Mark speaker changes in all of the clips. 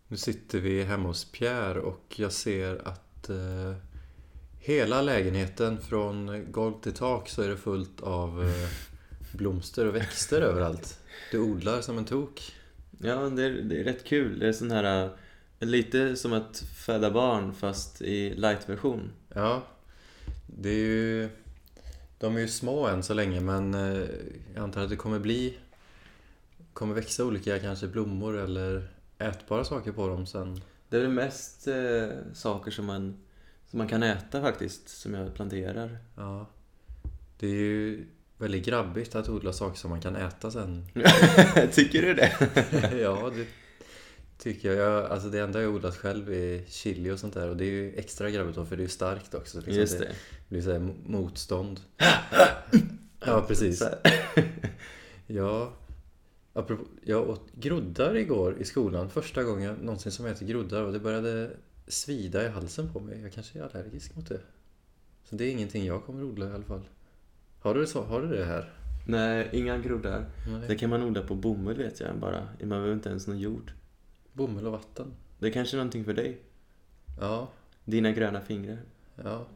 Speaker 1: Nu sitter vi hemma hos Pierre och jag ser att hela lägenheten från golv till tak så är det fullt av blomster och växter överallt. Du odlar som en tok.
Speaker 2: Ja, det är rätt kul. Det är sån här lite som att föda barn fast i light-version.
Speaker 1: Ja, det är ju, de är ju små än så länge, men jag antar att det kommer växa olika kanske blommor eller ätbara saker på dem sen.
Speaker 2: Det är väl mest saker som man kan äta faktiskt, som jag planterar.
Speaker 1: Ja, det är ju väldigt grabbigt att odla saker som man kan äta sen.
Speaker 2: Tycker du det?
Speaker 1: Ja, det tycker jag. Alltså det enda jag odlat själv är chili och sånt där. Och det är ju extra grabbigt då, för det är ju starkt också. Liksom.
Speaker 2: Just det.
Speaker 1: Det blir så här motstånd. Ja, precis. Ja, apropå, jag åt groddar igår i skolan. Första gången någonsin som jag äter groddar. Och det började svida i halsen på mig. Jag kanske är allergisk mot det. Så det är ingenting jag kommer odla i alla fall. Har du det här?
Speaker 2: Nej, inga groddar.
Speaker 1: Nej.
Speaker 2: Det kan man odla på bomull, vet jag bara. Man behöver inte ens någon jord.
Speaker 1: Bomull och vatten.
Speaker 2: Det är kanske är någonting för dig.
Speaker 1: Ja,
Speaker 2: Dina gröna fingrar.
Speaker 1: ja.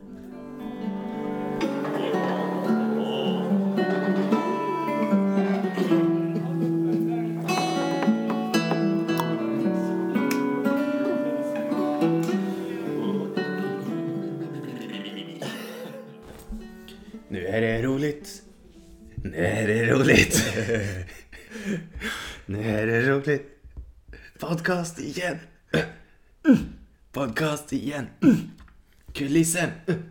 Speaker 2: Nu är det roligt. Nu är det roligt. Nu är det roligt. Podcast igen. Podcast igen. Kulissen.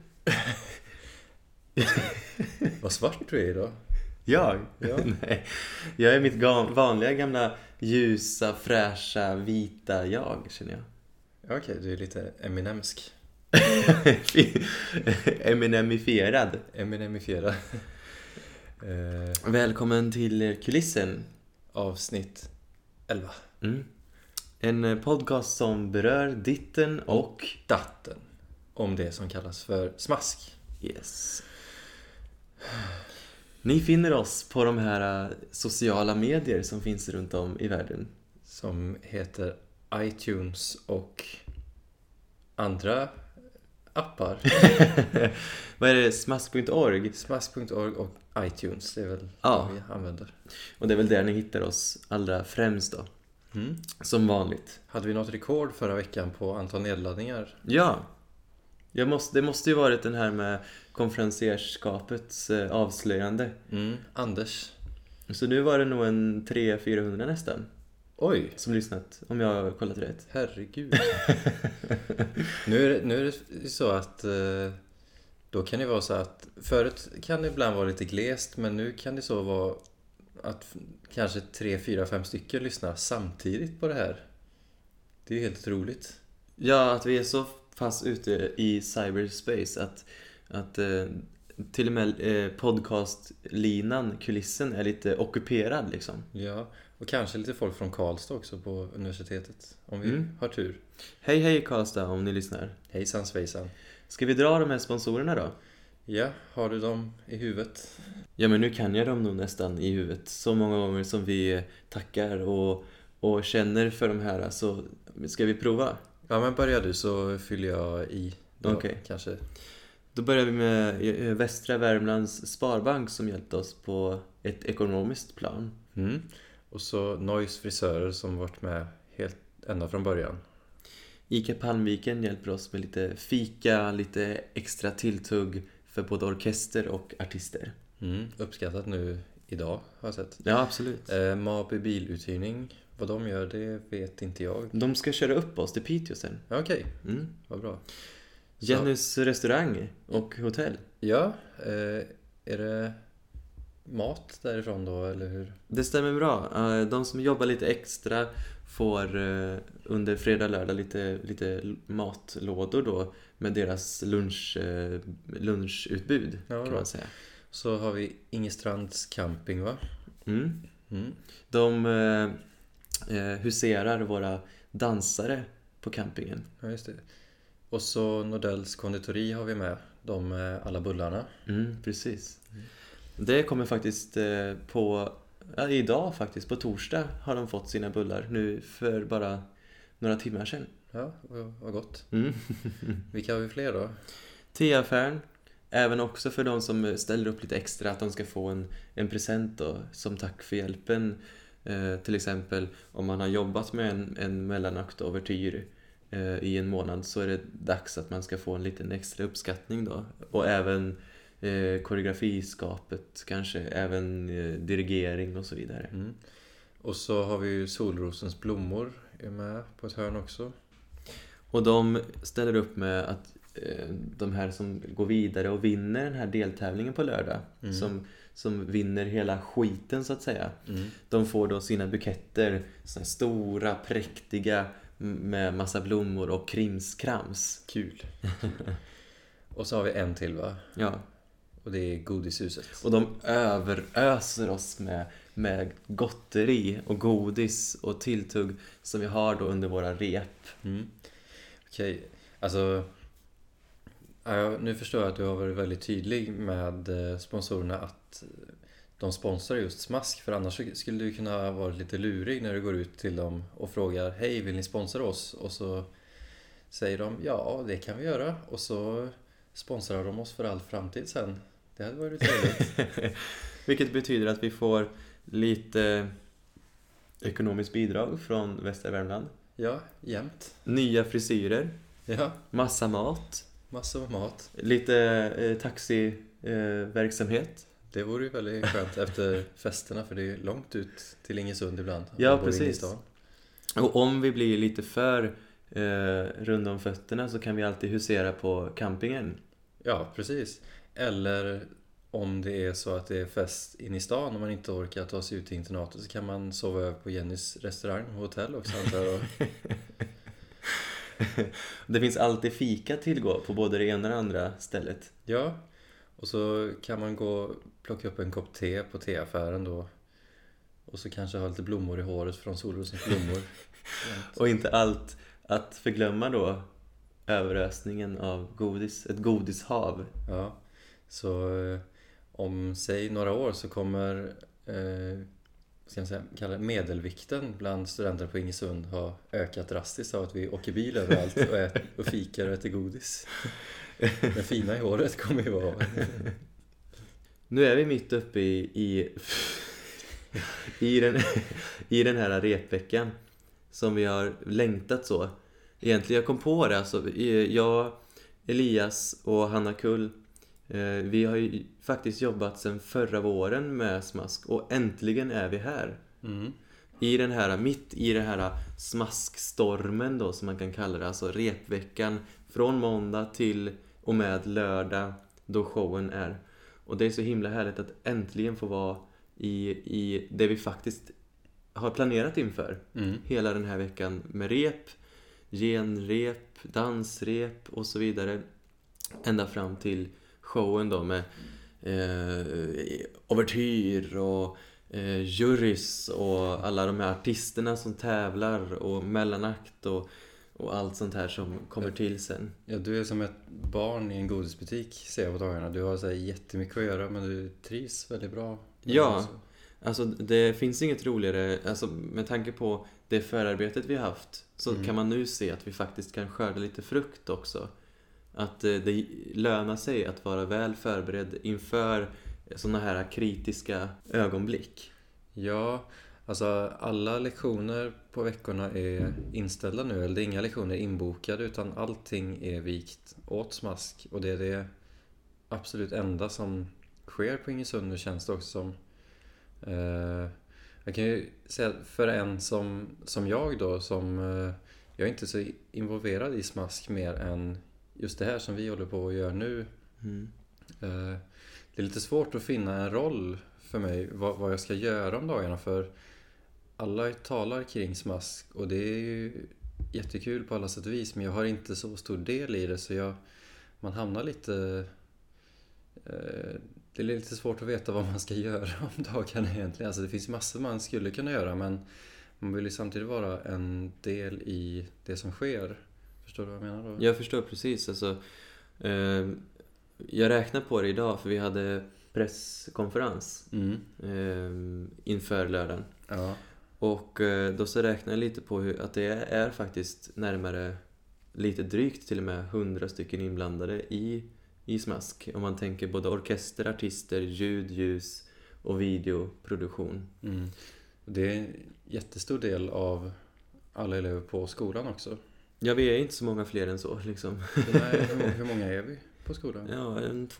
Speaker 1: Vad svart du är idag.
Speaker 2: Jag?
Speaker 1: Ja.
Speaker 2: Nej. Jag är mitt vanliga gamla ljusa, fräscha, vita jag, känner jag.
Speaker 1: Okej, du är lite Eminemsk.
Speaker 2: Eminemifierad.
Speaker 1: Eminemifierad.
Speaker 2: Välkommen till Kulissen.
Speaker 1: Avsnitt 11.
Speaker 2: En podcast som berör ditten och
Speaker 1: datten. Om det som kallas för smask.
Speaker 2: yes. Ni finner oss på de här sociala medier som finns runt om i världen.
Speaker 1: Som heter iTunes och andra appar.
Speaker 2: Vad är det? Smask.org?
Speaker 1: Smask.org och iTunes, det är väl
Speaker 2: Ja.
Speaker 1: vad vi använder.
Speaker 2: Och det är väl där ni hittar oss allra främst då. Som vanligt.
Speaker 1: Hade vi något rekord förra veckan på antal nedladdningar?
Speaker 2: Ja. Det måste ju varit den här med konferencierskapets avslöjande.
Speaker 1: Anders.
Speaker 2: Så nu var det nog en 300-400 nästan
Speaker 1: Oj,
Speaker 2: som lyssnat, om jag har kollat rätt.
Speaker 1: herregud. Nu är det så att då kan det vara så att förut kan det ibland vara lite glest, men nu kan det så vara att kanske 3, 4, 5 stycken lyssnar samtidigt på det här. Det är ju helt otroligt.
Speaker 2: Ja, att vi är så fast ute i cyberspace att till och med podcastlinan, kulissen, är lite ockuperad liksom.
Speaker 1: Ja, och kanske lite folk från Karlstad också på universitetet, om vi har tur.
Speaker 2: Hej Karlstad, om ni lyssnar.
Speaker 1: Hejsan svejsan.
Speaker 2: Ska vi dra de här sponsorerna då?
Speaker 1: Ja, har du dem i huvudet?
Speaker 2: Ja, men nu kan jag dem nog nästan i huvudet. Så många gånger som vi tackar och känner för de här, så ska vi prova?
Speaker 1: Ja, men börjar du så fyller jag i då,
Speaker 2: Okej.
Speaker 1: kanske.
Speaker 2: Då börjar vi med Västra Värmlands Sparbank som hjälpte oss på ett ekonomiskt plan.
Speaker 1: Och så Noise frisörer som varit med helt ända från början.
Speaker 2: Ica Palmviken hjälper oss med lite fika, lite extra tilltugg för både orkester och artister.
Speaker 1: Uppskattat nu idag har jag sett.
Speaker 2: Ja, absolut.
Speaker 1: Maby biluthyrning, vad de gör det vet inte jag.
Speaker 2: De ska köra upp oss till Piteå sen.
Speaker 1: Okej, vad bra.
Speaker 2: Jennys restaurang och hotell.
Speaker 1: Ja, är det mat därifrån då, eller hur?
Speaker 2: Det stämmer bra. De som jobbar lite extra får under fredag, lördag lite matlådor då med deras lunchutbud, kan man säga.
Speaker 1: Så har vi Ingestrands camping, va?
Speaker 2: De huserar våra dansare på campingen.
Speaker 1: Ja, just det. Och så Nordells konditori har vi med. De med alla bullarna.
Speaker 2: Precis. Det kommer faktiskt idag faktiskt, på torsdag har de fått sina bullar. Nu för bara några timmar sedan.
Speaker 1: Ja, vad gott.
Speaker 2: Mm.
Speaker 1: Vilka har vi fler då?
Speaker 2: Teaffären. Även också för de som ställer upp lite extra, att de ska få en present då, som tack för hjälpen. Till exempel om man har jobbat med en mellanakt overtyr i en månad, så är det dags att man ska få en liten extra uppskattning då. Och även koreografiskapet kanske, även dirigering och så vidare.
Speaker 1: Mm. Och så har vi ju Solrosens blommor är med på ett hörn också.
Speaker 2: Och de ställer upp med att de här som går vidare och vinner den här deltävlingen på lördag, som vinner hela skiten så att säga, de får då sina buketter, såna stora, präktiga, med massa blommor och krimskrams.
Speaker 1: Kul. Och så har vi en till, va?
Speaker 2: Ja.
Speaker 1: Och det är Godishuset.
Speaker 2: Och de överöser oss med gotteri och godis och tilltugg som vi har då under våra rep.
Speaker 1: Okej, alltså nu förstår jag att du har varit väldigt tydlig med sponsorerna att de sponsrar just Smask, för annars skulle du kunna vara lite lurig när du går ut till dem och frågar: hej, vill ni sponsra oss? Och så säger de: ja, det kan vi göra. Och så sponsrar de oss för all framtid sen. Det hade varit trevligt.
Speaker 2: Vilket betyder att vi får lite ekonomiskt bidrag från Västra Värmland.
Speaker 1: Ja, jämt.
Speaker 2: Nya frisyrer.
Speaker 1: Ja,
Speaker 2: Massa mat.
Speaker 1: massor med mat.
Speaker 2: Lite taxiverksamhet.
Speaker 1: Det vore ju väldigt skönt efter festerna, för det är långt ut till Ingesund ibland.
Speaker 2: Ja, precis. Och om vi blir lite för runda om fötterna, så kan vi alltid husera på campingen.
Speaker 1: Ja, precis. Eller om det är så att det är fest in i stan och man inte orkar ta sig ut till internatet, så kan man sova över på Jennys restaurang och hotell också, antar jag.
Speaker 2: Det finns alltid fika tillgå på både det ena och det andra stället.
Speaker 1: Ja, och så kan man gå och plocka upp en kopp te på teaffären då. Och så kanske ha lite blommor i håret från Solrosens blommor.
Speaker 2: Och inte allt att förglömma då överösningen av godis, ett godishav.
Speaker 1: Ja, så om säg några år så kommer ska jag säga, kalla det medelvikten bland studenter på Ingesund ha ökat drastiskt av att vi åker bil överallt och fikar och äter godis. Den fina i håret kommer ju vara.
Speaker 2: Nu är vi mitt uppe i den här repveckan som vi har längtat så. Egentligen jag kom på det, alltså, jag, Elias och Hanna Kull, vi har ju faktiskt jobbat sedan förra våren med Smask, och äntligen är vi här. Mitt i den här smaskstormen då, som man kan kalla det, alltså repveckan från måndag till och med lördag då showen är. Och det är så himla härligt att äntligen få vara i det vi faktiskt har planerat inför hela den här veckan, med rep, genrep, dansrep och så vidare, ända fram till showen då med overtyr och jurys och alla de här artisterna som tävlar och mellanakt och allt sånt här som kommer till sen.
Speaker 1: Ja, du är som ett barn i en godisbutik, ser jag på dagarna. Du har så här jättemycket att göra, men du trivs väldigt bra.
Speaker 2: Ja, alltså det finns inget roligare, alltså med tanke på det förarbetet vi har haft, så kan man nu se att vi faktiskt kan skörda lite frukt också. Att det lönar sig att vara väl förberedd inför såna här kritiska ögonblick.
Speaker 1: Ja, alltså alla lektioner på veckorna är inställda nu. Eller det är inga lektioner inbokade, utan allting är vikt åt Smask. Och det är det absolut enda som sker på Ingesund nu, känns det också som. Jag kan ju säga för en som jag då, som jag är inte så involverad i Smask mer än just det här som vi håller på att göra nu. Det är lite svårt att finna en roll för mig, vad jag ska göra om dagarna, för alla talar kring Smask och det är ju jättekul på alla sätt och vis, men jag har inte så stor del i det, så man hamnar lite det är lite svårt att veta vad man ska göra om dagarna egentligen. Alltså det finns massor man skulle kunna göra, men man vill ju samtidigt vara en del i det som sker. Förstår du vad jag menar då?
Speaker 2: Jag förstår precis, alltså jag räknar på det idag, för vi hade presskonferens inför lördagen.
Speaker 1: Ja.
Speaker 2: Och då så räknar jag lite på att det är faktiskt närmare, lite drygt till och med 100 stycken inblandade i Smask. Om man tänker både orkester, artister, ljud, ljus och videoproduktion.
Speaker 1: Det är en jättestor del av alla elever på skolan också.
Speaker 2: Ja, vi är inte så många fler än så liksom.
Speaker 1: Nej, hur många är vi på skolan?
Speaker 2: Ja,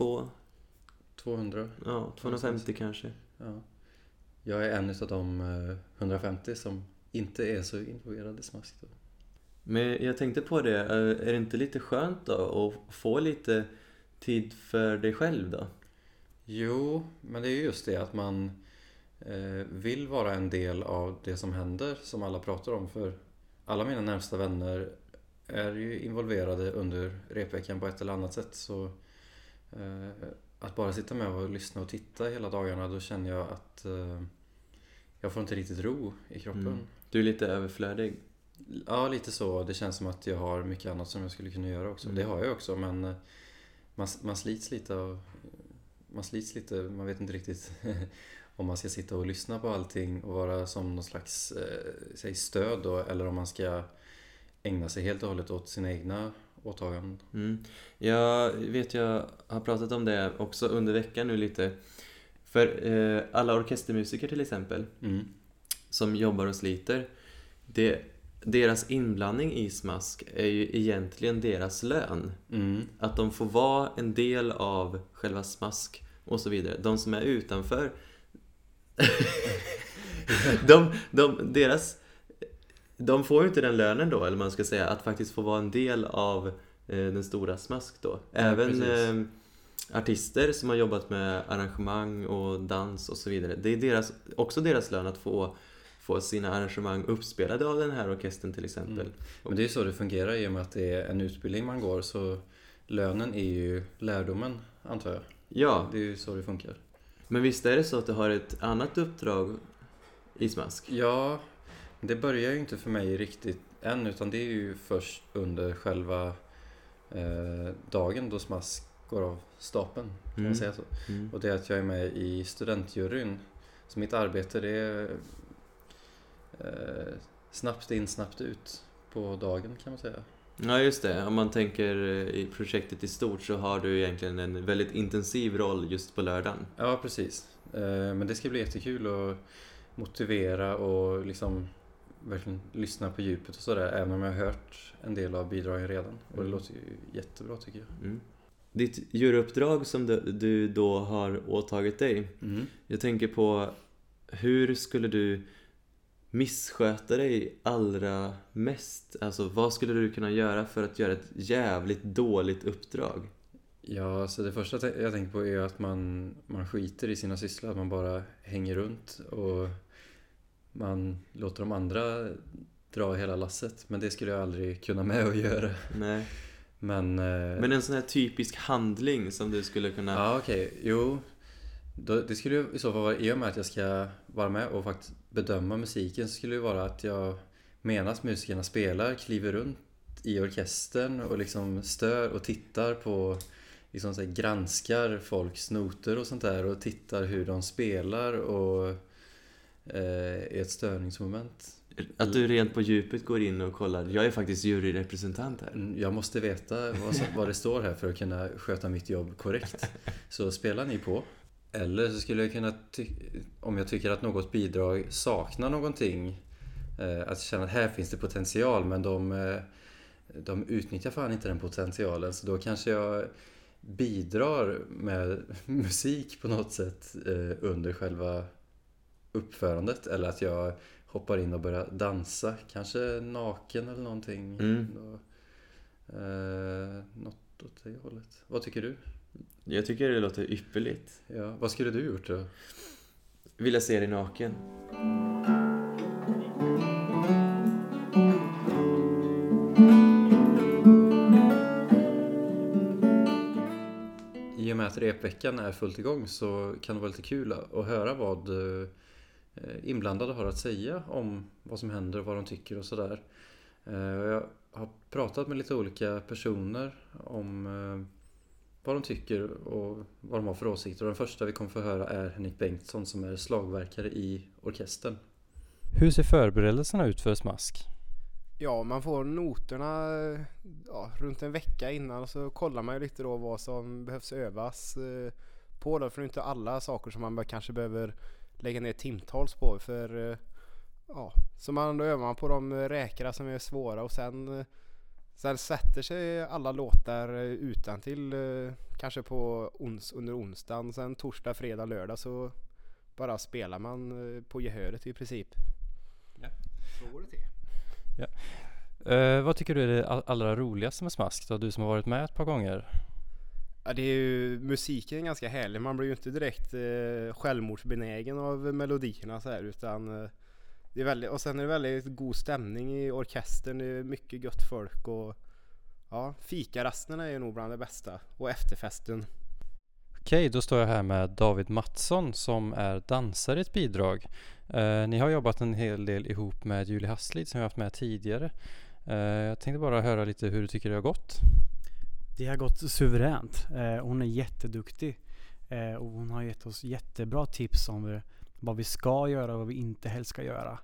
Speaker 1: 200?
Speaker 2: Ja, 250 kanske.
Speaker 1: Ja. Jag är en av de 150 som inte är så involverad i Smask då.
Speaker 2: Men jag tänkte på det, är det inte lite skönt då att få lite tid för dig själv då?
Speaker 1: Jo, men det är ju just det att man vill vara en del av det som händer, som alla pratar om. För alla mina närmsta vänner är ju involverade under repveckan på ett eller annat sätt. Så att bara sitta med och lyssna och titta hela dagarna, då känner jag att jag får inte riktigt ro i kroppen.
Speaker 2: Du är lite överflödig.
Speaker 1: Ja, lite så. Det känns som att jag har mycket annat som jag skulle kunna göra också. Det har jag också, men man slits lite av... Man vet inte riktigt om man ska sitta och lyssna på allting och vara som någon slags stöd då, eller om man ska ägna sig helt och hållet åt sina egna åtaganden.
Speaker 2: Jag har pratat om det också under veckan nu lite. För alla orkestermusiker till exempel som jobbar och sliter, deras inblandning i Smask är ju egentligen deras lön. Att de får vara en del av själva Smask och så vidare. De som är utanför de får ju inte den lönen då, eller man ska säga, att faktiskt få vara en del av den stora Smask då. Även artister som har jobbat med arrangemang och dans och så vidare. Det är också deras lön att få sina arrangemang uppspelade av den här orkestern till exempel.
Speaker 1: Men det är ju så det fungerar i och med att det är en utbildning man går, så lönen är ju lärdomen, antar jag.
Speaker 2: Ja.
Speaker 1: Det är ju så det funkar.
Speaker 2: Men visst är det så att du har ett annat uppdrag i Smask?
Speaker 1: Ja, det börjar ju inte för mig riktigt än, utan det är ju först under själva dagen då Smask går av stapeln, kan man säga så. Och det är att jag är med i studentjuryn. Så mitt arbete, det är snabbt in, snabbt ut på dagen, kan man säga.
Speaker 2: Ja, just det. Om man tänker i projektet i stort så har du egentligen en väldigt intensiv roll just på lördagen.
Speaker 1: Ja, precis. Men det ska bli jättekul att motivera och liksom verkligen lyssna på djupet och sådär, även om jag har hört en del av bidragen redan. Och det låter ju jättebra, tycker jag.
Speaker 2: Ditt juryuppdrag som du då har åtagit dig. Jag tänker på, hur skulle du missköta dig allra mest? Alltså, vad skulle du kunna göra för att göra ett jävligt dåligt uppdrag?
Speaker 1: Ja, så det första jag tänker på är att man skiter i sina sysslor, att man bara hänger runt och man låter de andra dra hela lasset. Men det skulle jag aldrig kunna med att göra.
Speaker 2: Nej.
Speaker 1: Men
Speaker 2: en sån här typisk handling som du skulle kunna...
Speaker 1: Ja, okej. Jo, det skulle ju i så fall vara, i och med att jag ska vara med och faktiskt bedöma musiken, så skulle det vara att jag, medan musikerna spelar, kliver runt i orkestern och liksom stör och tittar på, liksom så här, granskar folks noter och sånt där och tittar hur de spelar och är ett störningsmoment.
Speaker 2: Att du rent på djupet går in och kollar. Jag är faktiskt juryrepresentant här.
Speaker 1: Jag måste veta vad det står här för att kunna sköta mitt jobb korrekt. Så spelar ni på. Eller så skulle jag kunna, om jag tycker att något bidrag saknar någonting, att känna att här finns det potential, men de utnyttjar fan inte den potentialen. Så då kanske jag bidrar med musik på något sätt under själva uppförandet. Eller att jag hoppar in och börjar dansa, kanske naken eller någonting. Något åt det hållet. Vad tycker du?
Speaker 2: Jag tycker det låter ypperligt.
Speaker 1: Ja, vad skulle du gjort då?
Speaker 2: Vill jag se dig naken?
Speaker 1: I och med att repveckan är fullt igång så kan det vara lite kul att höra vad inblandade har att säga om vad som händer och vad de tycker och sådär. Jag har pratat med lite olika personer om vad de tycker och vad de har för åsikter. Och den första vi kommer få höra är Henrik Bengtsson, som är slagverkare i orkestern.
Speaker 3: Hur ser förberedelserna ut för smask?
Speaker 4: Ja, man får noterna runt en vecka innan och så kollar man ju lite då vad som behövs övas på då, för det är inte alla saker som man kanske behöver lägga ner timtals på för så då övar man på de räkorna som är svåra och sen sätter sig alla låtar utantill kanske på under onsdagen, sen torsdag, fredag, lördag så bara spelar man på gehöret i princip.
Speaker 3: Ja.
Speaker 4: Så går det till.
Speaker 3: Ja. Vad tycker du är det allra roligaste med smask då, du som har varit med ett par gånger?
Speaker 4: Ja, det är ju musiken är ganska härlig. Man blir ju inte direkt självmordsbenägen av melodierna så här, utan det är väldigt, och sen är det väldigt god stämning i orkestern. Det är mycket gött folk och fikarasterna är ju nog bland det bästa och efterfesten.
Speaker 3: Okej, då står jag här med David Mattsson som är dansare i ett bidrag. Ni har jobbat en hel del ihop med Julie Hasslid som jag haft med tidigare. Jag tänkte bara höra lite hur du tycker det har gått.
Speaker 5: Det har gått suveränt. Hon är jätteduktig och hon har gett oss jättebra tips om vad vi ska göra och vad vi inte helst ska göra.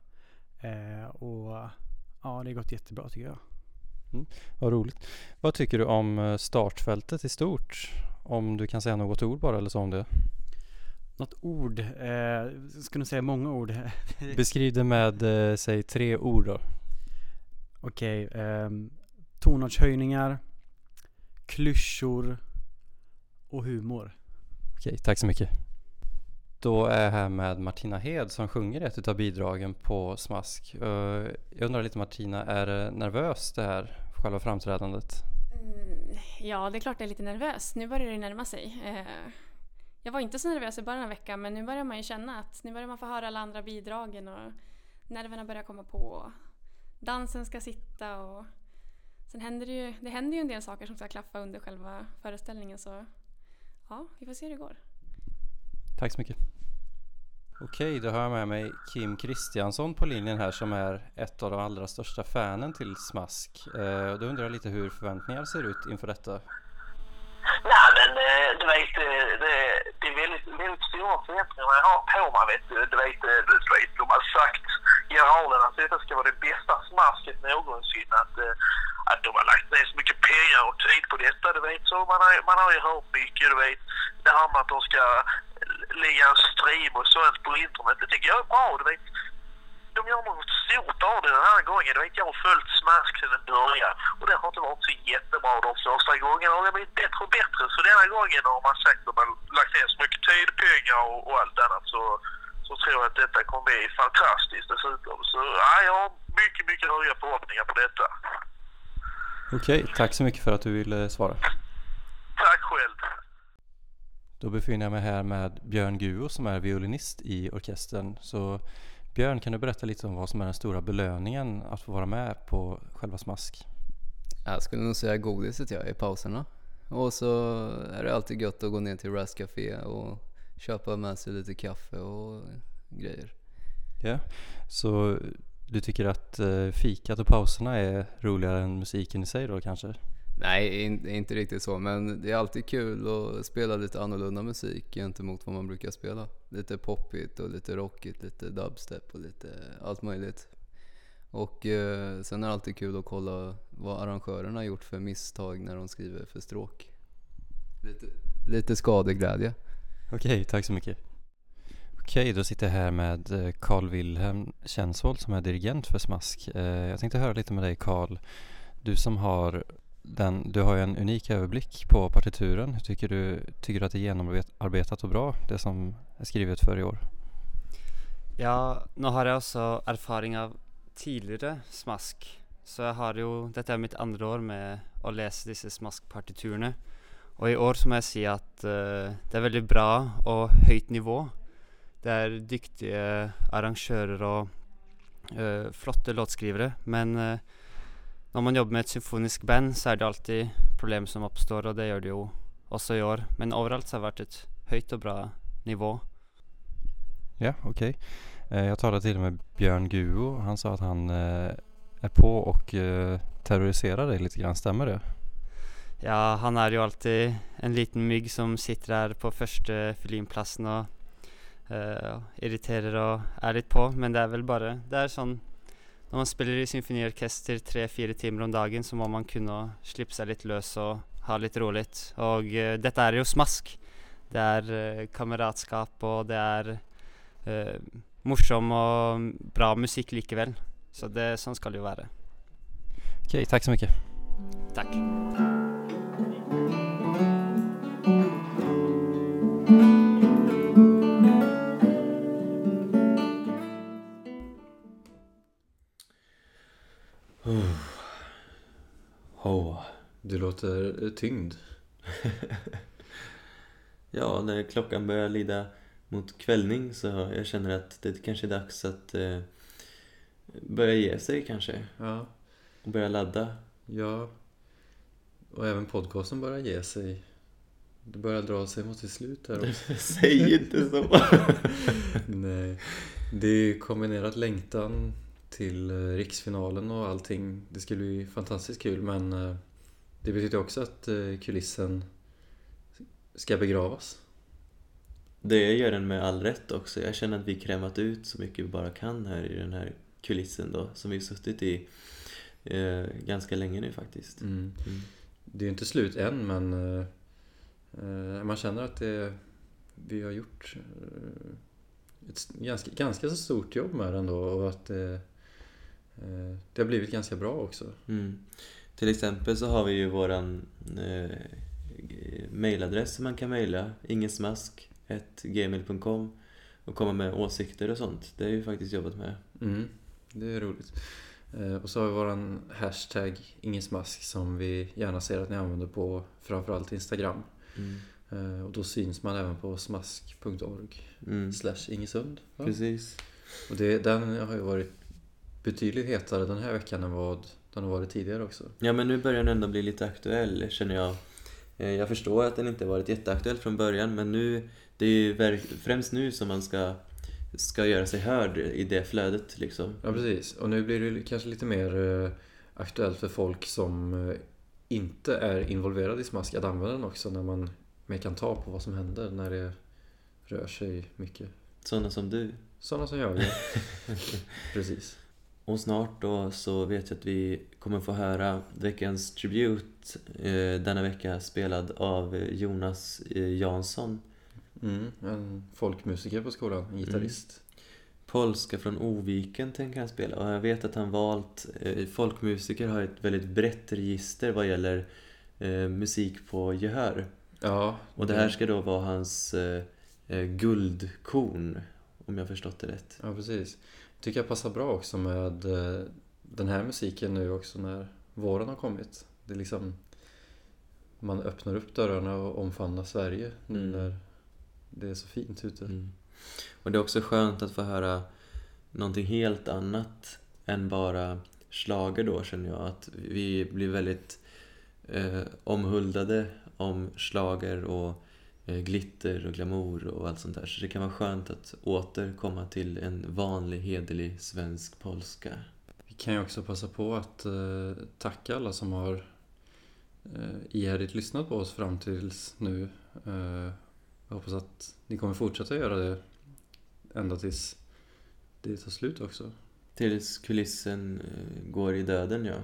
Speaker 5: Och det har gått jättebra tycker jag.
Speaker 3: Vad roligt. Vad tycker du om startfältet i stort? Om du kan säga något ord bara eller så om det.
Speaker 5: Något ord? Ska du säga många ord?
Speaker 3: Beskriv det med, säg 3 ord då.
Speaker 5: Okej. Tonartshöjningar, klyschor och humor.
Speaker 3: Okej, tack så mycket. Då är jag här med Martina Hed som sjunger ett av bidragen på Smask. Jag undrar lite Martina, är det nervöst det här, själva framträdandet?
Speaker 6: Ja, det är klart jag är lite nervös. Nu börjar det närma sig. Jag var inte så nervös i början av veckan, men nu börjar man ju känna att nu börjar man få höra alla andra bidragen och nerverna börjar komma på. Dansen ska sitta och sen händer det ju en del saker som ska klaffa under själva föreställningen, så ja, vi får se hur det går. Tack så mycket.
Speaker 3: Okej, då har jag med mig Kim Kristiansson på linjen här som är ett av de allra största fanen till Smask. Då undrar jag lite hur förväntningar ser ut inför detta.
Speaker 7: Nej, men du vet, det är väldigt stora förväntningar jag har på mig, vet du. Du vet, de har sagt generalerna att detta ska vara det bästa Smasket någonsin, att de har lagt ner så mycket pengar och tid på detta, du vet. Så man har ju hört mycket, du vet. Det här med att de ska lägga en stream och sånt på internet, det tycker jag är bra, du vet. De gör något stort av det den här gången. Du vet, jag har följt Smask sedan den början och det har inte varit så jättebra de första gångerna och det har blivit bättre och bättre. Så denna gången har man sagt att man lagt ner så mycket tid, pengar och allt annat, så tror jag att detta kommer bli fantastiskt dessutom. Så jag har mycket höga förhoppningar på detta.
Speaker 3: Okej, tack så mycket för att du ville svara.
Speaker 7: Tack själv.
Speaker 3: Då befinner jag mig här med Björn Guo som är violinist i orkestern. Så Björn, kan du berätta lite om vad som är den stora belöningen att få vara med på själva Smask?
Speaker 8: Jag skulle nog säga godiset i pauserna. Och så är det alltid gött att gå ner till Ras Café och köpa med sig lite kaffe och grejer.
Speaker 3: Ja, så du tycker att fikat och pauserna är roligare än musiken i sig då kanske?
Speaker 8: Nej, inte riktigt så, men det är alltid kul att spela lite annorlunda musik gentemot vad man brukar spela. Lite poppigt och lite rockigt, lite dubstep och lite allt möjligt. Och sen är det alltid kul att kolla vad arrangörerna har gjort för misstag när de skriver för stråk. Lite skadeglädje.
Speaker 3: Okej, tack så mycket. Okej, då sitter jag här med Carl Wilhelm Kjensvold som är dirigent för Smask. Jag tänkte höra lite med dig, Carl. Du som har du har ju en unik överblick på partituren. Hur tycker du att det är genomarbetat och bra, det som är skrivet för i år?
Speaker 9: Ja, nu har jag också erfaring av tidigare Smask. Så jag har ju, detta är mitt andra år med att läsa dessa Smask-partiturerna. Och i år så må jag säga att det är väldigt bra och högt nivå. Det är duktiga arrangörer och flotta låtskrivare. Men när man jobbar med ett symfonisk band så är det alltid problem som uppstår, och det gör det ju också i år. Men överallt så har det varit ett högt och bra nivå.
Speaker 3: Ja, okej. Jag talade till med Björn Guo. Han sa att han är på och terroriserar dig lite grann. Stämmer det?
Speaker 9: Ja, han är ju alltid en liten mygg som sitter där på första fiolinplatsen och irriterer og er litt på, men det er vel bare, det er sånn, når man spiller i symfoniorkester 3-4 timer om dagen, så må man kunne slippe seg litt løs og ha litt roligt. Og dette er jo smask. Det er kameratskap, og det er morsom og bra musikk likevel. Så det, sånn skal det jo være.
Speaker 3: Okej, tack så mycket.
Speaker 9: Takk.
Speaker 1: Du låter tyngd.
Speaker 2: Ja, när klockan börjar lida mot kvällning så jag känner att det kanske är dags att börja ge sig kanske.
Speaker 1: Ja.
Speaker 2: Och börja ladda.
Speaker 1: Ja. Och även podcasten börjar ge sig. Det börjar dra sig mot sitt slut här också.
Speaker 2: Säg inte så.
Speaker 1: Nej. Det är kombinerat längtan till riksfinalen och allting. Det skulle bli fantastiskt kul, men det betyder också att kulissen ska begravas.
Speaker 2: Det gör den med all rätt också. Jag känner att vi krämat ut så mycket vi bara kan här i den här kulissen då, som vi har suttit i ganska länge nu faktiskt.
Speaker 1: Det är ju inte slut än, men man känner att vi har gjort ett ganska så stort jobb med den då, och att det har blivit ganska bra också.
Speaker 2: Till exempel så har vi ju våran mailadress som man kan mejla, ingensmask@gmail.com, och komma med åsikter och sånt. Det är ju faktiskt jobbat med.
Speaker 1: Det är roligt. Och så har vi våran hashtag ingensmask som vi gärna ser att ni använder på framförallt Instagram. Och då syns man även på smask.org/Ingesund.
Speaker 2: Precis.
Speaker 1: Och den har ju varit betydligt hetare den här veckan än vad den har varit tidigare också.
Speaker 2: Ja, men nu börjar den ändå bli lite aktuell, känner jag. Jag förstår att den inte varit jätteaktuell från början, men nu, det är ju främst nu som man ska göra sig hörd i det flödet liksom.
Speaker 1: Ja, precis. Och nu blir det kanske lite mer aktuellt för folk som inte är involverade i smask att använda den också, när man kan ta på vad som händer när det rör sig mycket.
Speaker 2: Sådana som du.
Speaker 1: Sådana som jag, ja. Precis.
Speaker 2: Och snart då så vet jag att vi kommer få höra veckans tribute denna vecka, spelad av Jonas Jansson.
Speaker 1: En folkmusiker på skolan, en gitarrist.
Speaker 2: Polska från Oviken tänker han spela. Och jag vet att han valt, folkmusiker har ett väldigt brett register vad gäller musik på gehör.
Speaker 1: Ja.
Speaker 2: Och det här ska då vara hans guldkorn, om jag förstått det rätt.
Speaker 1: Ja, precis. Tycker jag passar bra också med den här musiken nu också när våren har kommit. Det är liksom, man öppnar upp dörrarna och omfamnar Sverige nu när det är så fint ute.
Speaker 2: Och det är också skönt att få höra någonting helt annat än bara schlager då, känner jag. Att vi blir väldigt omhuldade om schlager och glitter och glamour och allt sånt där. Så det kan vara skönt att återkomma till en vanlig, hederlig svensk polska.
Speaker 1: Vi kan ju också passa på att tacka alla som har ihärdigt lyssnat på oss fram tills nu. Jag hoppas att ni kommer fortsätta göra det ända tills det tar slut också.
Speaker 2: Tills kulissen går i döden, ja.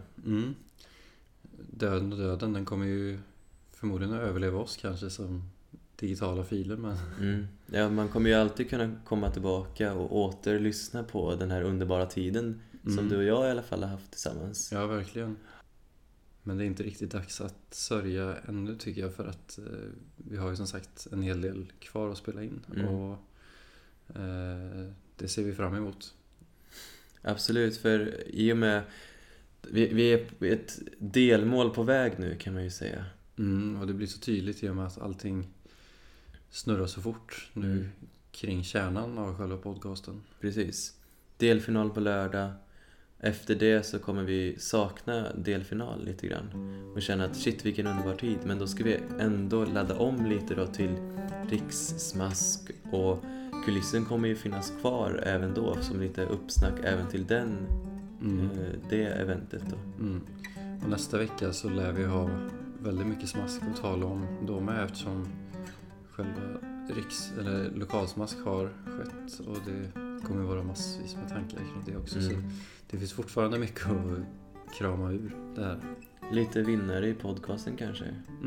Speaker 1: Döden, den kommer ju förmodligen att överleva oss kanske som digitala filer, men
Speaker 2: ja, man kommer ju alltid kunna komma tillbaka och åter lyssna på den här underbara tiden som du och jag i alla fall har haft tillsammans.
Speaker 1: Ja, verkligen. Men det är inte riktigt dags att sörja ännu, tycker jag, för att vi har ju som sagt en hel del kvar att spela in och det ser vi fram emot.
Speaker 2: Absolut, för i och med vi är ett delmål på väg nu, kan man ju säga.
Speaker 1: Och det blir så tydligt i och med att allting snurrar så fort nu kring kärnan av själva podcasten.
Speaker 2: Precis. Delfinal på lördag. Efter det så kommer vi sakna delfinal lite grann och känna att shit, vilken underbar tid. Men då ska vi ändå ladda om lite då till rikssmask, och kulissen kommer ju finnas kvar även då som lite uppsnack även till det eventet då.
Speaker 1: Och nästa vecka så lär vi ha väldigt mycket smask att tala om då med, eftersom själva eller lokalsmask har skett, och det kommer vara massvis med tankar kring det också. Så det finns fortfarande mycket att krama ur det här.
Speaker 2: Lite vinnare i podcasten kanske.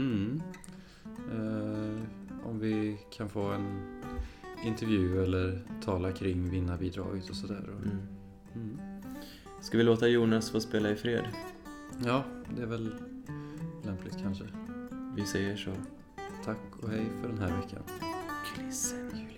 Speaker 1: Om vi kan få en intervju eller tala kring vinnarbidraget och sådär.
Speaker 2: Ska vi låta Jonas få spela i fred?
Speaker 1: Ja, det är väl lämpligt kanske.
Speaker 2: Vi säger så.
Speaker 1: Tack och hej för den här veckan.
Speaker 2: Klissen.